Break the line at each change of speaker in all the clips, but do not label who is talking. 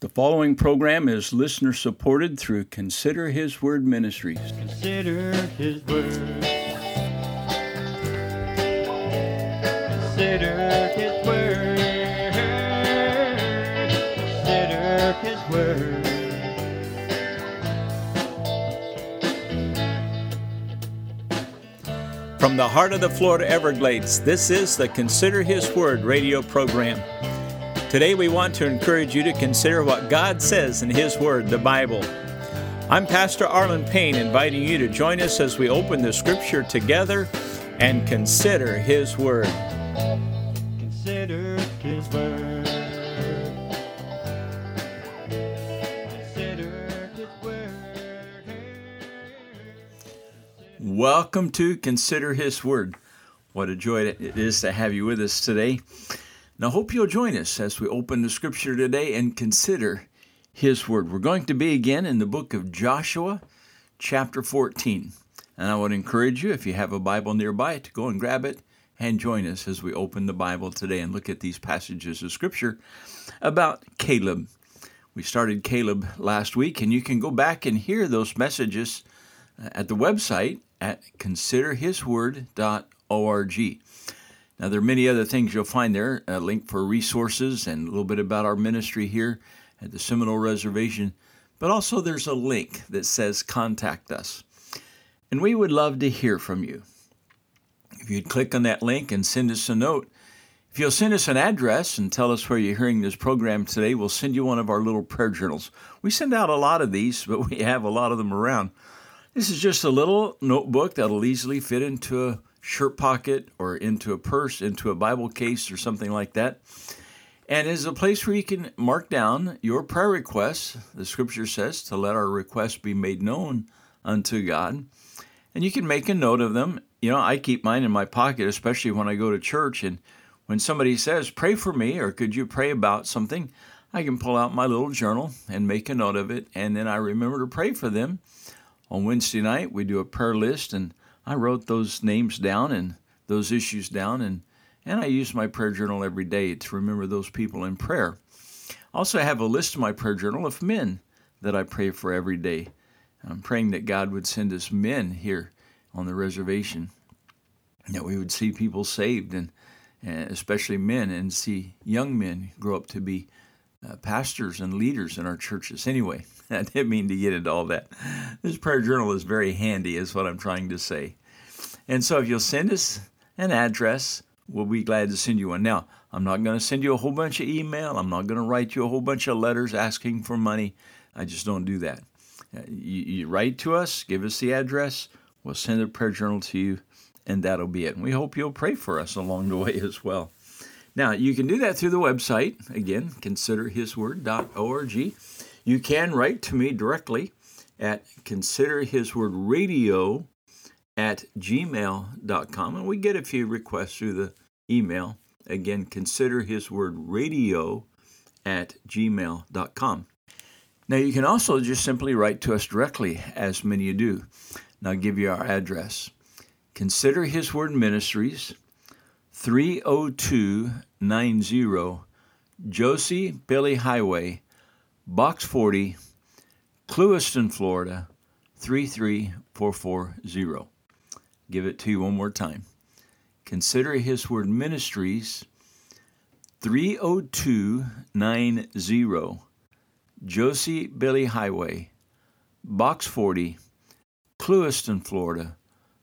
The following program is listener supported through Consider His Word Ministries.
Consider His Word. Consider His Word. Consider His Word.
From the heart of the Florida Everglades, this is the Consider His Word radio program. Today we want to encourage you to consider what God says in His Word, the Bible. I'm Pastor Arlen Payne, inviting you to join us as we open the Scripture together and consider His Word.
Consider His Word. Consider His Word.
Welcome to Consider His Word. What a joy it is to have you with us today. Now, I hope you'll join us as we open the Scripture today and consider His Word. We're going to be again in the book of Joshua, chapter 14. And I would encourage you, if you have a Bible nearby, to go and grab it and join us as we open the Bible today and look at these passages of Scripture about Caleb. We started Caleb last week, and you can go back and hear those messages at the website at considerhisword.org. Now, there are many other things you'll find there, a link for resources and a little bit about our ministry here at the Seminole Reservation, but also there's a link that says Contact Us. And we would love to hear from you. If you'd click on that link and send us a note, if you'll send us an address and tell us where you're hearing this program today, we'll send you one of our little prayer journals. We send out a lot of these, but we have a lot of them around. This is just a little notebook that'll easily fit into a shirt pocket or into a purse, into a Bible case or something like that. And is a place where you can mark down your prayer requests. The Scripture says to let our requests be made known unto God. And you can make a note of them. You know, I keep mine in my pocket, especially when I go to church. And when somebody says, pray for me, or could you pray about something, I can pull out my little journal and make a note of it. And then I remember to pray for them. On Wednesday night, we do a prayer list, and I wrote those names down and those issues down, and I use my prayer journal every day to remember those people in prayer. Also, I have a list in my prayer journal of men that I pray for every day. I'm praying that God would send us men here on the reservation, that we would see people saved, and especially men, and see young men grow up to be pastors and leaders in our churches. Anyway, I didn't mean to get into all that. This prayer journal is very handy, is what I'm trying to say. And so if you'll send us an address, we'll be glad to send you one. Now, I'm not going to send you a whole bunch of email. I'm not going to write you a whole bunch of letters asking for money. I just don't do that. You write to us, give us the address, we'll send a prayer journal to you, and that'll be it. And we hope you'll pray for us along the way as well. Now, you can do that through the website. Again, considerhisword.org. You can write to me directly at considerhiswordradio@gmail.com. And we get a few requests through the email. Again, considerhiswordradio@gmail.com. Now, you can also just simply write to us directly, as many do. Now, I'll give you our address. Consider His Word Ministries, 30290 Josie Billy Highway, Box 40, Clewiston, Florida, 33440. Give it to you one more time. Consider His Word Ministries, 30290 Josie Billy Highway, Box 40, Clewiston, Florida,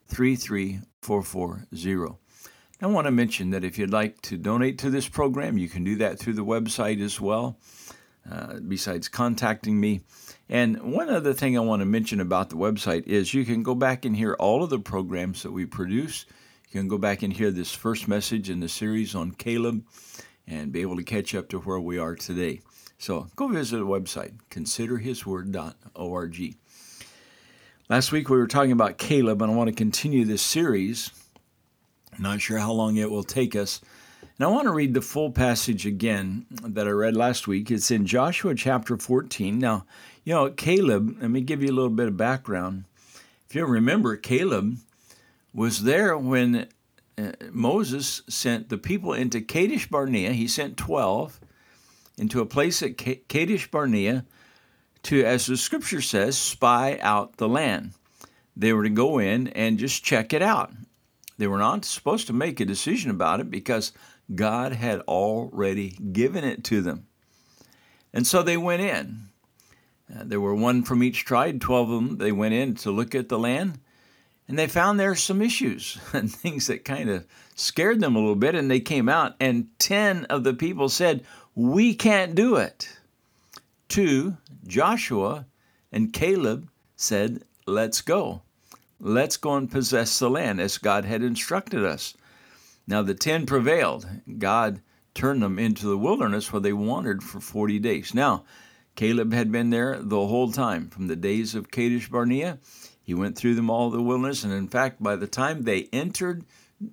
33440. I want to mention that if you'd like to donate to this program, you can do that through the website as well, besides contacting me. And one other thing I want to mention about the website is you can go back and hear all of the programs that we produce. You can go back and hear this first message in the series on Caleb and be able to catch up to where we are today. So go visit the website, considerhisword.org. Last week we were talking about Caleb, and I want to continue this series. Not sure how long it will take us. And I want to read the full passage again that I read last week. It's in Joshua chapter 14. Now, you know, Caleb, let me give you a little bit of background. If you remember, Caleb was there when Moses sent the people into Kadesh Barnea. He sent 12, into a place at Kadesh Barnea to, as the scripture says, spy out the land. They were to go in and just check it out. They were not supposed to make a decision about it because God had already given it to them. And so they went in. There were one from each tribe, 12 of them. They went in to look at the land, and they found there some issues and things that kind of scared them a little bit, and they came out, and 10 of the people said, "We can't do it." 2, Joshua and Caleb, said, "Let's go. Let's go and possess the land as God had instructed us." Now the 10 prevailed. God turned them into the wilderness where they wandered for 40 days. Now, Caleb had been there the whole time, from the days of Kadesh Barnea. He went through them all, the wilderness, and in fact, by the time they entered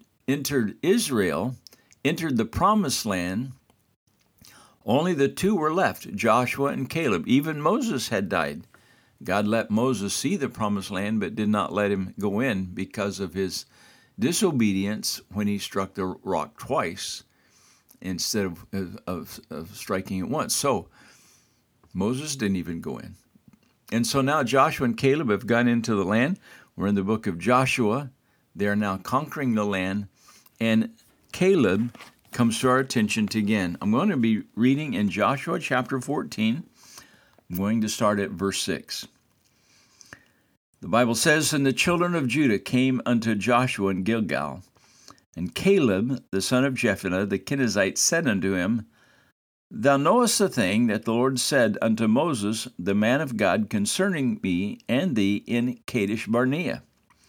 Israel, entered the promised land, only the 2 were left, Joshua and Caleb. Even Moses had died. God let Moses see the promised land, but did not let him go in because of his disobedience when he struck the rock twice instead of striking it once. So Moses didn't even go in. And so now Joshua and Caleb have gone into the land. We're in the book of Joshua. They are now conquering the land. And Caleb comes to our attention again. I'm going to be reading in Joshua chapter 14. I'm going to start at verse 6. The Bible says, "And the children of Judah came unto Joshua in Gilgal. And Caleb, the son of Jephunneh, the Kenizzite, said unto him, Thou knowest the thing that the Lord said unto Moses, the man of God, concerning me and thee in Kadesh Barnea.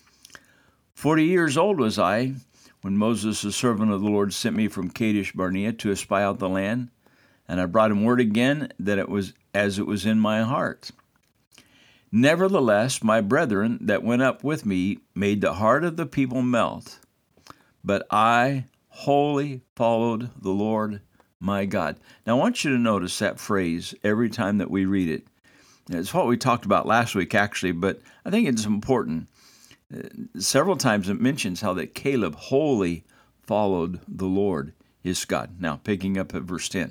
40 years old was I, when Moses, the servant of the Lord, sent me from Kadesh Barnea to espy out the land, and I brought him word again that it was as it was in my heart. Nevertheless, my brethren that went up with me made the heart of the people melt, but I wholly followed the Lord my God." Now, I want you to notice that phrase every time that we read it. It's what we talked about last week, actually, but I think it's important. Several times it mentions how that Caleb wholly followed the Lord, his God. Now, picking up at verse 10.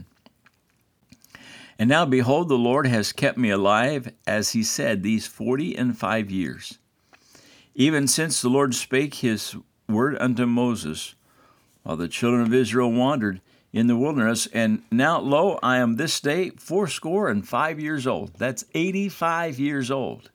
"And now, behold, the Lord has kept me alive, as he said, these 45 years, even since the Lord spake his word unto Moses, while the children of Israel wandered in the wilderness. And now, lo, I am this day 85 years old." That's 85 years old.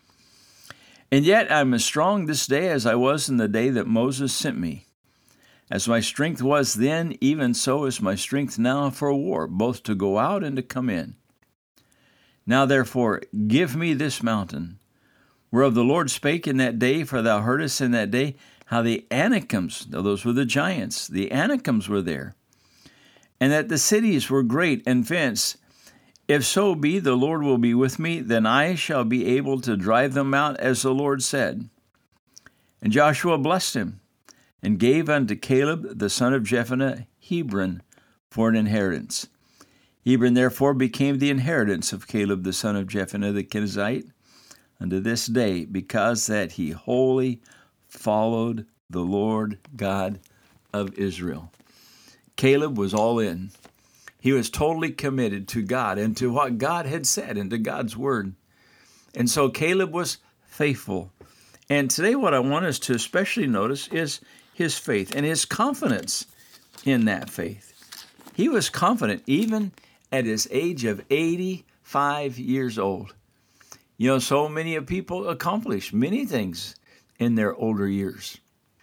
"And yet I am as strong this day as I was in the day that Moses sent me. As my strength was then, even so is my strength now for war, both to go out and to come in. Now therefore give me this mountain, whereof the Lord spake in that day, for thou heardest in that day how the Anakims," now those were the giants, "the Anakims were there, and that the cities were great and fenced. If so be the Lord will be with me, then I shall be able to drive them out, as the Lord said. And Joshua blessed him, and gave unto Caleb the son of Jephunneh Hebron for an inheritance. Hebron therefore became the inheritance of Caleb the son of Jephunneh the Kenizzite unto this day, because that he wholly followed the Lord God of Israel." Caleb was all in. He was totally committed to God and to what God had said and to God's word. And so Caleb was faithful. And today what I want us to especially notice is his faith and his confidence in that faith. He was confident even at his age of 85 years old. You know, so many people accomplish many things in their older years.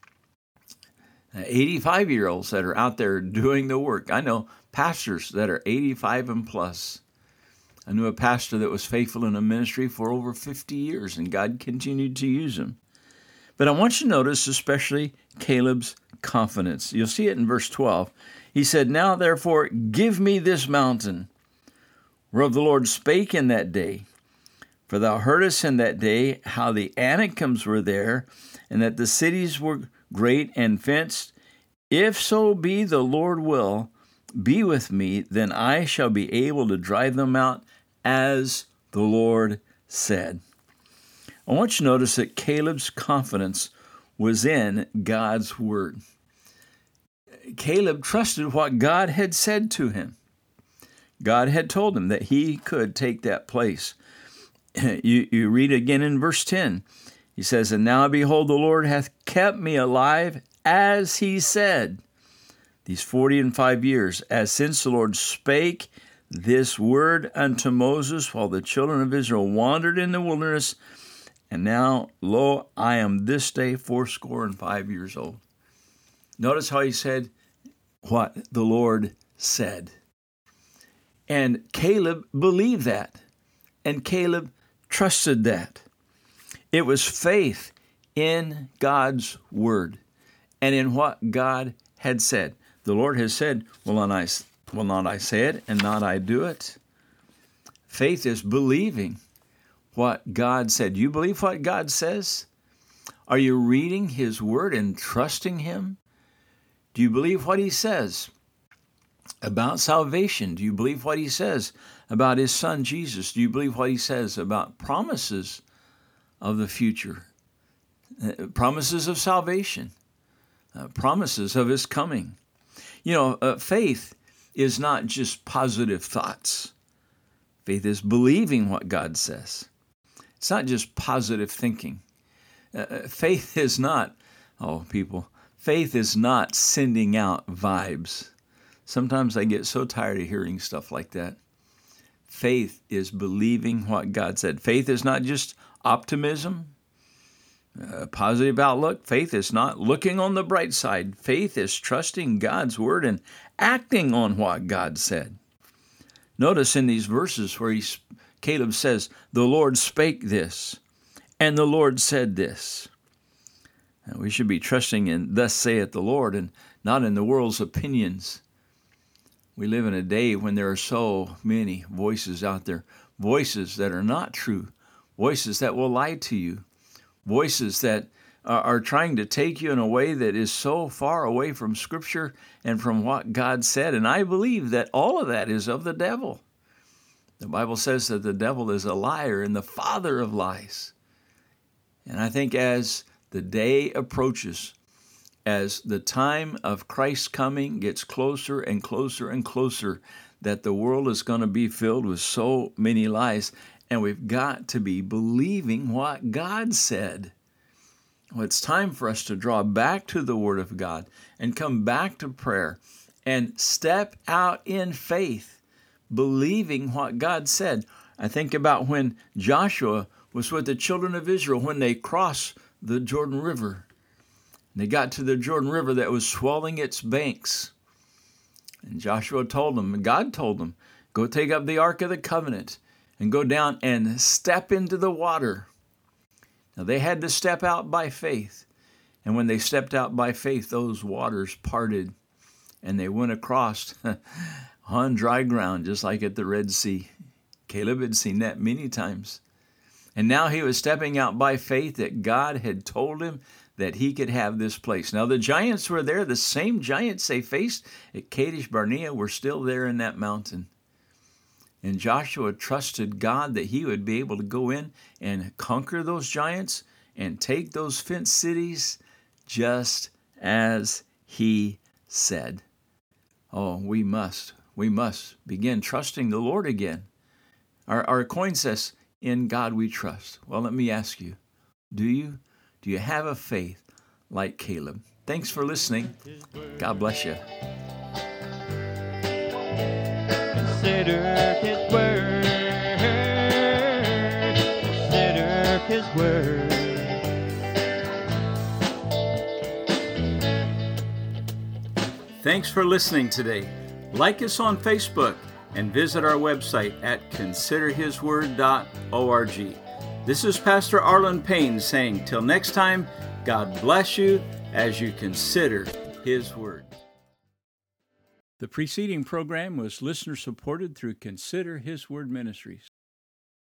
85-year-olds that are out there doing the work. I know pastors that are 85 and plus. I knew a pastor that was faithful in a ministry for over 50 years, and God continued to use him. But I want you to notice especially Caleb's confidence. You'll see it in verse 12. He said, "Now therefore give me this mountain, whereof the Lord spake in that day. For thou heardest in that day how the Anakims were there, and that the cities were great and fenced. If so be the Lord will be with me, then I shall be able to drive them out, as the Lord said." I want you to notice that Caleb's confidence was in God's word. Caleb trusted what God had said to him. God had told him that he could take that place. You read again in verse 10. He says, "And now behold, the Lord hath kept me alive, as he said, these 45 years, as since the Lord spake this word unto Moses while the children of Israel wandered in the wilderness. And now, lo, I am this day 85 old." Notice how he said what the Lord said. And Caleb believed that. And Caleb trusted that. It was faith in God's word and in what God had said. The Lord has said, will not I say it and not I do it? Faith is believing what God said. You believe what God says? Are you reading his word and trusting him? Do you believe what he says about salvation? Do you believe what he says about his son Jesus? Do you believe what he says about promises of the future? Promises of salvation, promises of his coming. Faith is not just positive thoughts. Faith is believing what God says. It's not just positive thinking. Faith is not, faith is not sending out vibes. Sometimes I get so tired of hearing stuff like that. Faith is believing what God said. Faith is not just optimism, a positive outlook. Faith is not looking on the bright side. Faith is trusting God's word and acting on what God said. Notice in these verses where Caleb says, the Lord spake this, and the Lord said this. And we should be trusting in thus saith the Lord and not in the world's opinions. We live in a day when there are so many voices out there, voices that are not true, voices that will lie to you, voices that are trying to take you in a way that is so far away from Scripture and from what God said. And I believe that all of that is of the devil. The Bible says that the devil is a liar and the father of lies. And I think as the day approaches, as the time of Christ's coming gets closer and closer and closer, that the world is going to be filled with so many lies, and we've got to be believing what God said. Well, it's time for us to draw back to the Word of God and come back to prayer and step out in faith, believing what God said. I think about when Joshua was with the children of Israel when they crossed the Jordan River. They got to the Jordan River that was swelling its banks. And Joshua told them, God told them, go take up the Ark of the Covenant and go down and step into the water. Now they had to step out by faith. And when they stepped out by faith, those waters parted and they went across on dry ground, just like at the Red Sea. Caleb had seen that many times. And now he was stepping out by faith that God had told him that he could have this place. Now the giants were there. The same giants they faced at Kadesh Barnea were still there in that mountain. And Joshua trusted God that he would be able to go in and conquer those giants and take those fenced cities just as he said. Oh, we must begin trusting the Lord again. Our coin says, in God we trust. Well, let me ask you, do you? Do you have a faith like Caleb? Thanks for listening. God bless you.
Consider his word. Consider his word.
Thanks for listening today. Like us on Facebook and visit our website at considerhisword.org. This is Pastor Arlen Payne saying, till next time, God bless you as you consider His Word. The preceding program was listener-supported through Consider His Word Ministries.